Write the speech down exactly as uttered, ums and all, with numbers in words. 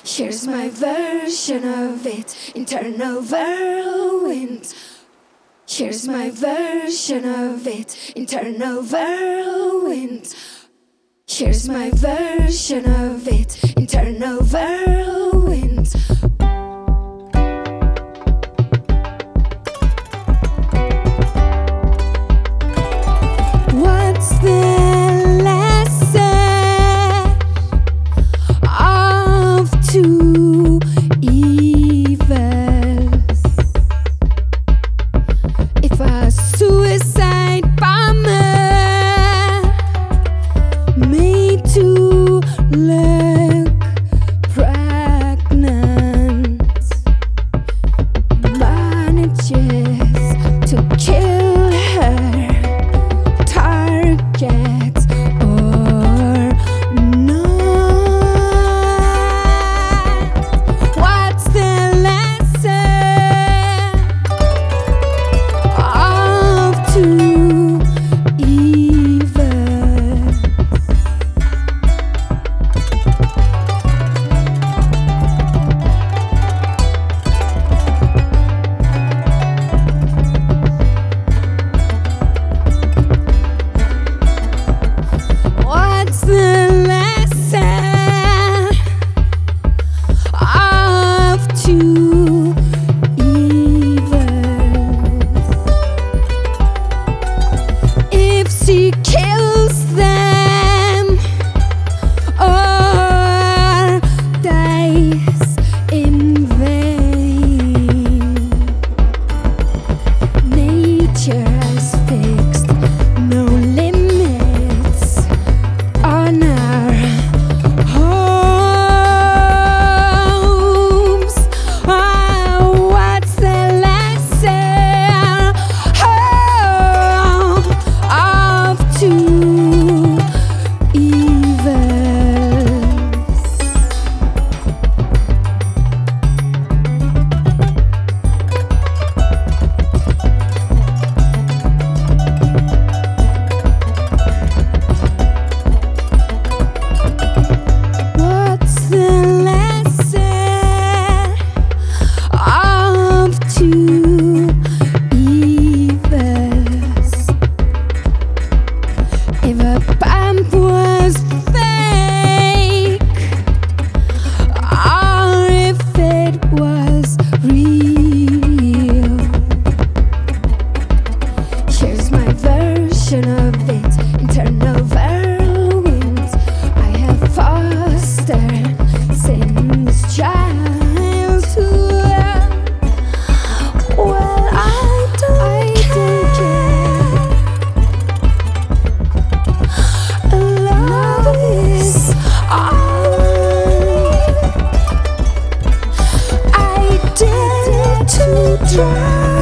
Here's my version of it, internal whirlwind. Here's my version of it, internal whirlwind. Here's my version of it, internal whirlwind. What's the lesson of two evils? If a suicide bomber made to look pregnant manages to kill her target or not, what's the lesson of two evils? What's the lesson of two evils? If she kills them or dies in vain, nature has fixed no limits on our homes. Oh, what's the lesson oh, of two evils? What's the lesson of two evils? If a bomb was fake or if it was real, here's my version of it, internal whirlwind. I have fostered since childhood. Well, I don't care. Love is all I dare to try.